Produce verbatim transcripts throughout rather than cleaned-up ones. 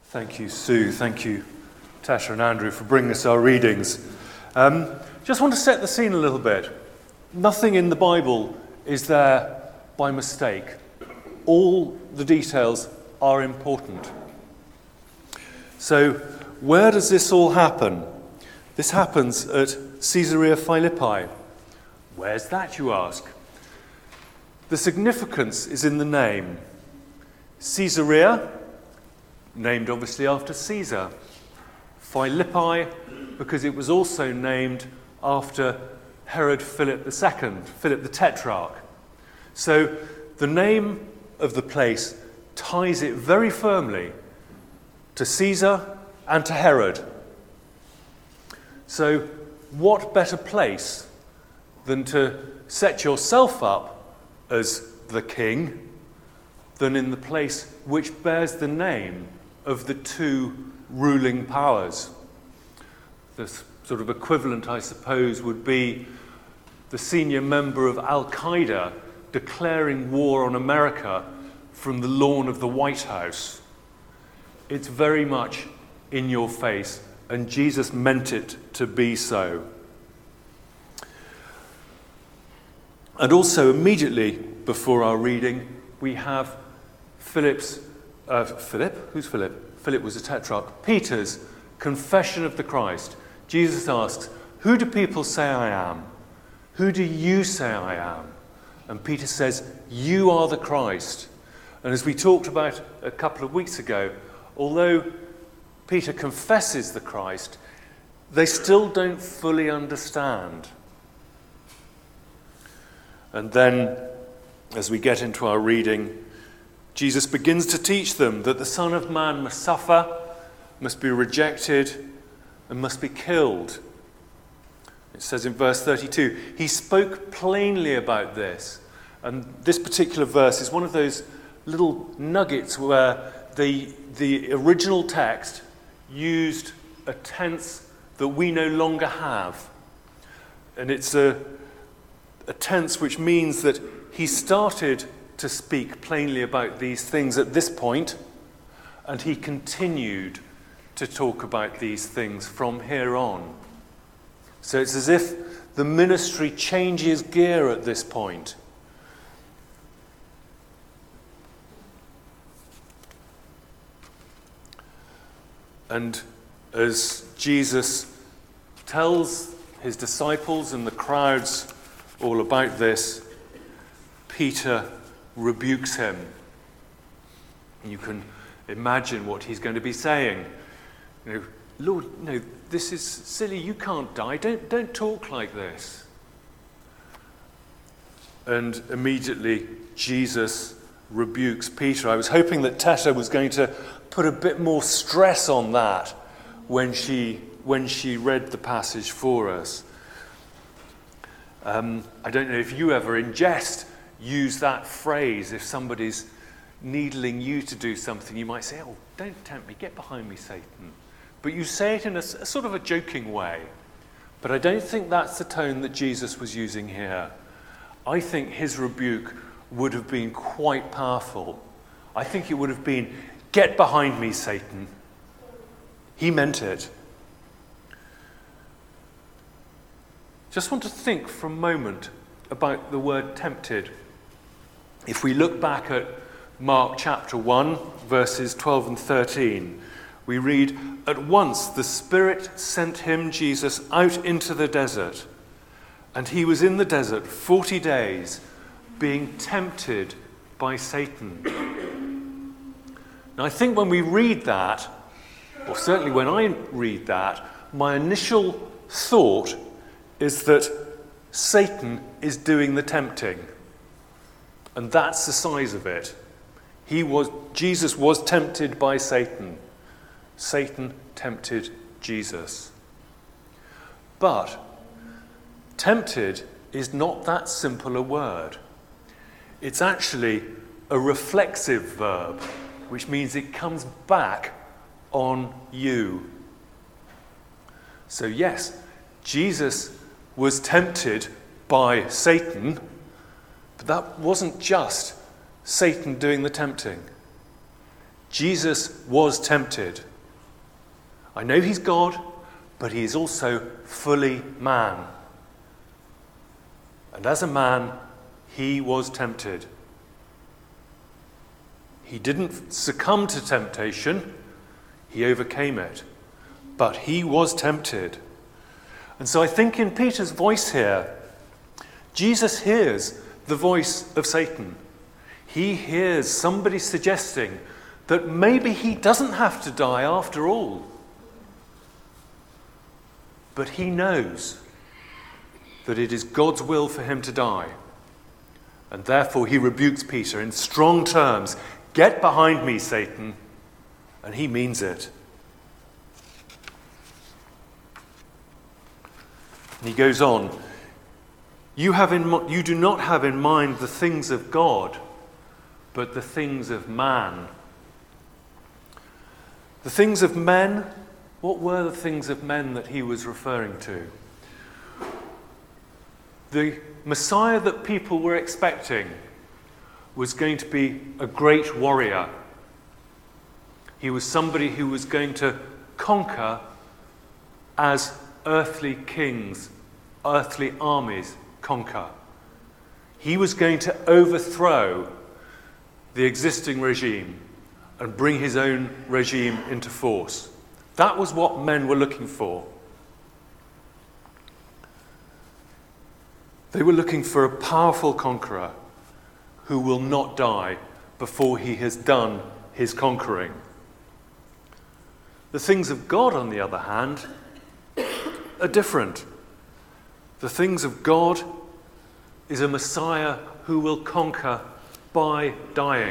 Thank you, Sue. Thank you, Tasha and Andrew, for bringing us our readings. Um, just want to set the scene a little bit. Nothing in the Bible is there by mistake. All the details are important. So, where does this all happen? This happens at Caesarea Philippi. Where's that, you ask? The significance is in the name. Caesarea, named obviously after Caesar. Philippi, because it was also named after Herod Philip the Second, Philip the Tetrarch. So the name of the place ties it very firmly to Caesar and to Herod. So what better place than to set yourself up as the king than in the place which bears the name of the two ruling powers? The sort of equivalent, I suppose, would be the senior member of Al-Qaeda declaring war on America from the lawn of the White House. It's very much in your face, and Jesus meant it to be so. And also, immediately before our reading, we have Philip's, uh, Philip? Who's Philip? Philip was a tetrarch. Peter's confession of the Christ. Jesus asks, "Who do people say I am? Who do you say I am?" And Peter says, "You are the Christ." And as we talked about a couple of weeks ago, although Peter confesses the Christ, they still don't fully understand. And then, as we get into our reading, Jesus begins to teach them that the Son of Man must suffer, must be rejected, and must be killed. It says in verse thirty-two, he spoke plainly about this. And this particular verse is one of those little nuggets where the, the original text used a tense that we no longer have. And it's a, a tense which means that he started to speak plainly about these things at this point, and he continued to talk about these things from here on. So it's as if the ministry changes gear at this point. And as Jesus tells his disciples and the crowds all about this, Peter rebukes him. You can imagine what he's going to be saying. You know, Lord, no, this is silly. You can't die. Don't, don't talk like this. And immediately Jesus rebukes Peter. I was hoping that Tessa was going to put a bit more stress on that when she when she read the passage for us. Um, I don't know if you ever in jest use that phrase. If somebody's needling you to do something, you might say, "Oh, don't tempt me. Get behind me, Satan." But you say it in a, a sort of a joking way. But I don't think that's the tone that Jesus was using here. I think his rebuke would have been quite powerful. I think it would have been, "Get behind me, Satan." He meant it. Just want to think for a moment about the word tempted. If we look back at Mark chapter one, verses twelve and thirteen, we read, "At once the Spirit sent him," Jesus, "out into the desert. And he was in the desert forty days, being tempted by Satan." Now I think when we read that, or certainly when I read that, my initial thought is that Satan is doing the tempting. And that's the size of it. He was, Jesus was tempted by Satan. Satan tempted Jesus. But tempted is not that simple a word. It's actually a reflexive verb, which means it comes back on you. So yes, Jesus was tempted by Satan, but that wasn't just Satan doing the tempting. Jesus was tempted. I know he's God, but he is also fully man. And as a man, he was tempted. He didn't succumb to temptation, he overcame it. But he was tempted. And so I think in Peter's voice here, Jesus hears the voice of Satan. He hears somebody suggesting that maybe he doesn't have to die after all. But he knows that it is God's will for him to die. And therefore he rebukes Peter in strong terms. Get behind me, Satan. And he means it. And he goes on, you, have in, you do not have in mind the things of God, but the things of man. The things of men, what were the things of men that he was referring to? The Messiah that people were expecting was going to be a great warrior. He was somebody who was going to conquer as earthly kings, earthly armies conquer. He was going to overthrow the existing regime and bring his own regime into force. That was what men were looking for. They were looking for a powerful conqueror who will not die before he has done his conquering. The things of God, on the other hand, are different. The things of God is a Messiah who will conquer by dying.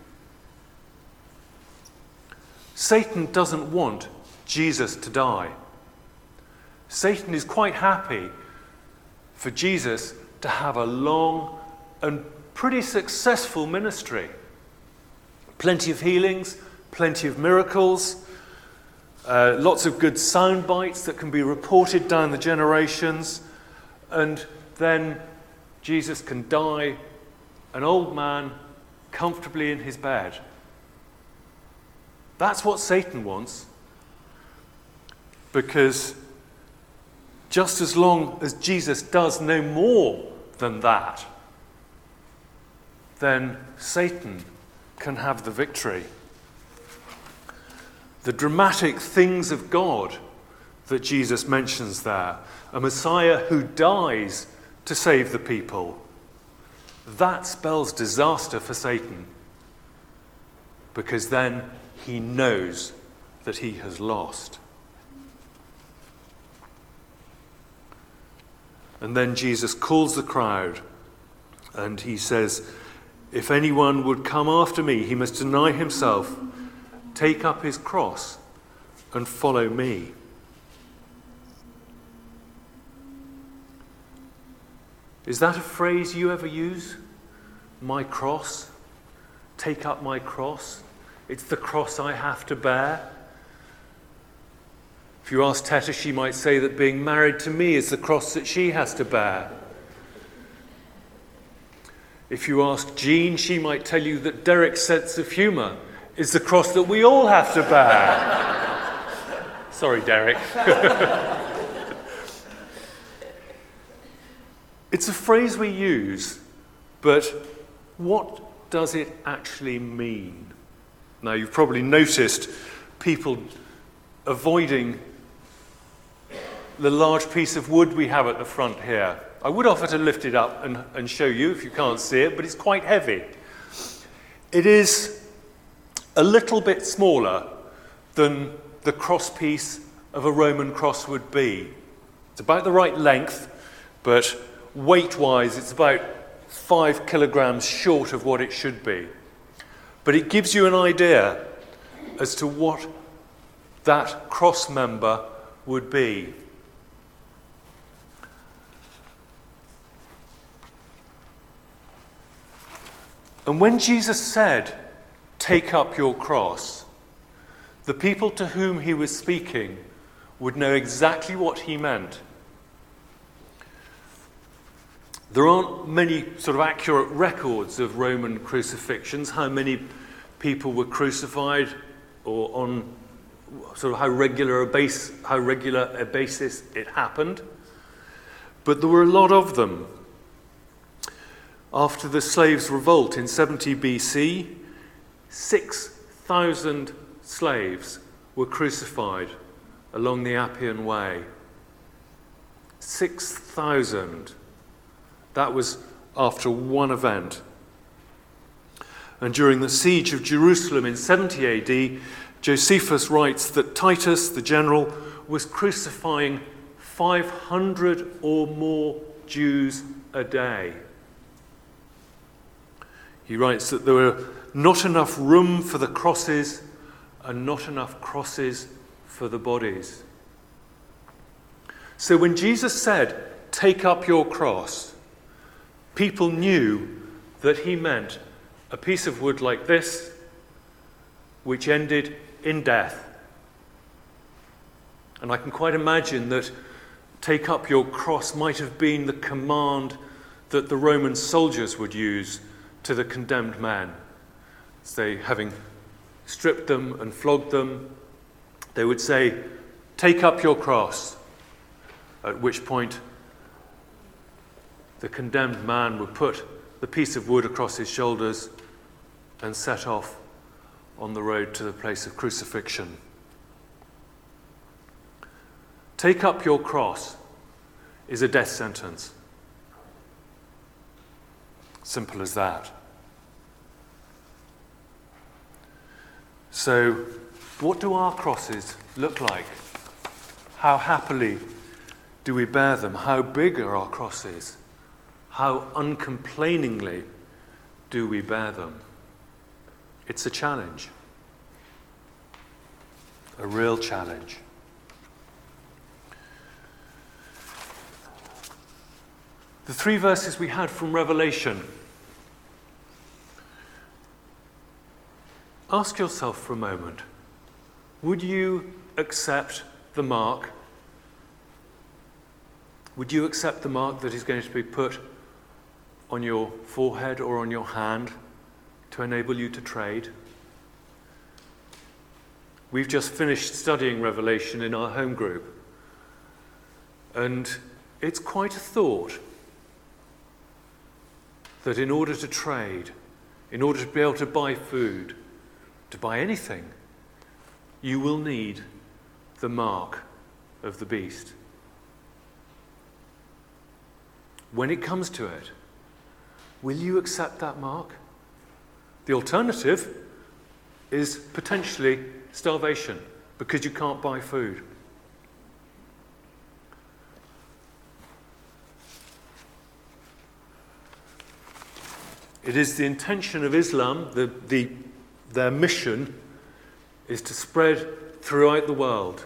Satan doesn't want Jesus to die. Satan is quite happy for Jesus to have a long and pretty successful ministry. Plenty of healings, plenty of miracles, uh, lots of good sound bites that can be reported down the generations, and then Jesus can die, an old man, comfortably in his bed. That's what Satan wants, because just as long as Jesus does no more than that, then Satan can have the victory. The dramatic things of God that Jesus mentions there, a Messiah who dies to save the people, that spells disaster for Satan, because then he knows that he has lost. And then Jesus calls the crowd and he says, if anyone would come after me, he must deny himself, take up his cross and follow me. Is that a phrase you ever use? My cross? Take up my cross? It's the cross I have to bear. If you ask Teta, she might say that being married to me is the cross that she has to bear. If you ask Jean, she might tell you that Derek's sense of humour is the cross that we all have to bear. Sorry, Derek. It's a phrase we use, but what does it actually mean? Now, you've probably noticed people avoiding the large piece of wood we have at the front here. I would offer to lift it up and, and show you if you can't see it, but it's quite heavy. It is a little bit smaller than the cross piece of a Roman cross would be. It's about the right length, but weight-wise it's about five kilograms short of what it should be. But it gives you an idea as to what that cross member would be. And when Jesus said, take up your cross, the people to whom he was speaking would know exactly what he meant. There aren't many sort of accurate records of Roman crucifixions, how many people were crucified, or on sort of how regular a base, how regular a basis it happened. But there were a lot of them. After the slaves' revolt in seventy B C, six thousand slaves were crucified along the Appian Way. six thousand. That was after one event. And during the siege of Jerusalem in seventy A D, Josephus writes that Titus, the general, was crucifying five hundred or more Jews a day. He writes that there were not enough room for the crosses and not enough crosses for the bodies. So when Jesus said, "Take up your cross," people knew that he meant a piece of wood like this, which ended in death. And I can quite imagine that take up your cross might have been the command that the Roman soldiers would use to the condemned men. So they, having stripped them and flogged them, they would say, "Take up your cross," at which point the condemned man would put the piece of wood across his shoulders and set off on the road to the place of crucifixion. Take up your cross is a death sentence. Simple as that. So, what do our crosses look like? How happily do we bear them? How big are our crosses? How uncomplainingly do we bear them? It's a challenge. A real challenge. The three verses we had from Revelation. Ask yourself for a moment, would you accept the mark? Would you accept the mark that is going to be put on your forehead or on your hand to enable you to trade? We've just finished studying Revelation in our home group, and it's quite a thought that in order to trade, in order to be able to buy food, to buy anything, you will need the mark of the beast. When it comes to it, will you accept that mark? The alternative is potentially starvation because you can't buy food. It is the intention of Islam, the, the, their mission is to spread throughout the world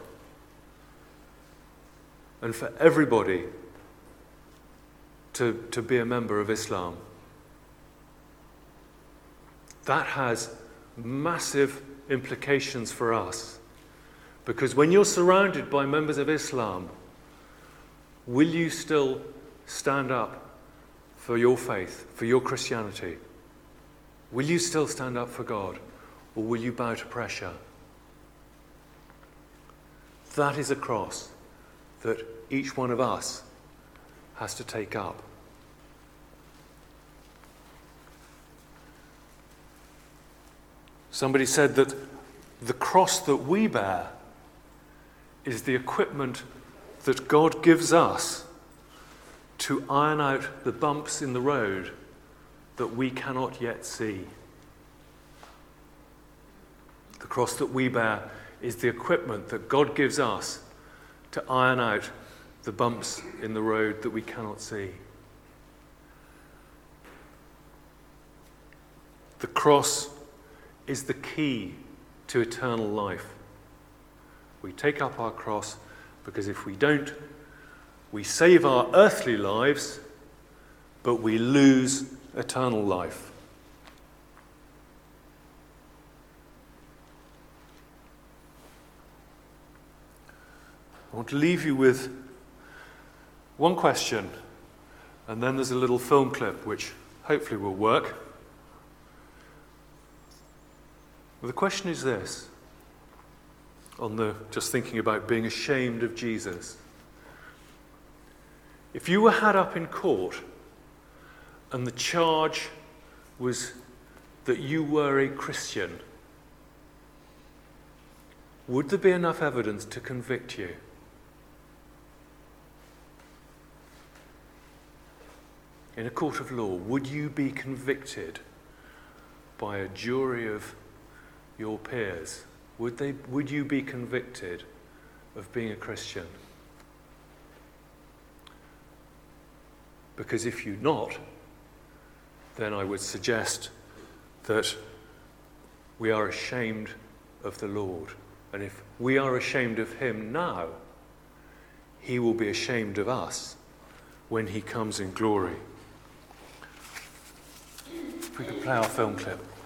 and for everybody to, to be a member of Islam. That has massive implications for us, because when you're surrounded by members of Islam, will you still stand up for your faith, for your Christianity? Will you still stand up for God, or will you bow to pressure? That is a cross that each one of us has to take up. Somebody said that the cross that we bear is the equipment that God gives us to iron out the bumps in the road that we cannot yet see. The cross that we bear is the equipment that God gives us to iron out the bumps in the road that we cannot see. The cross is the key to eternal life. We take up our cross because if we don't, we save our earthly lives, but we lose eternal life. I want to leave you with one question, and then there's a little film clip which hopefully will work. Well, the question is this, on the just thinking about being ashamed of Jesus. If you were had up in court and the charge was that you were a Christian, would there be enough evidence to convict you? In a court of law, would you be convicted by a jury of your peers? Would they, would you be convicted of being a Christian? Because if you're not, then I would suggest that we are ashamed of the Lord. And if we are ashamed of him now, he will be ashamed of us when he comes in glory. If we could play our film clip.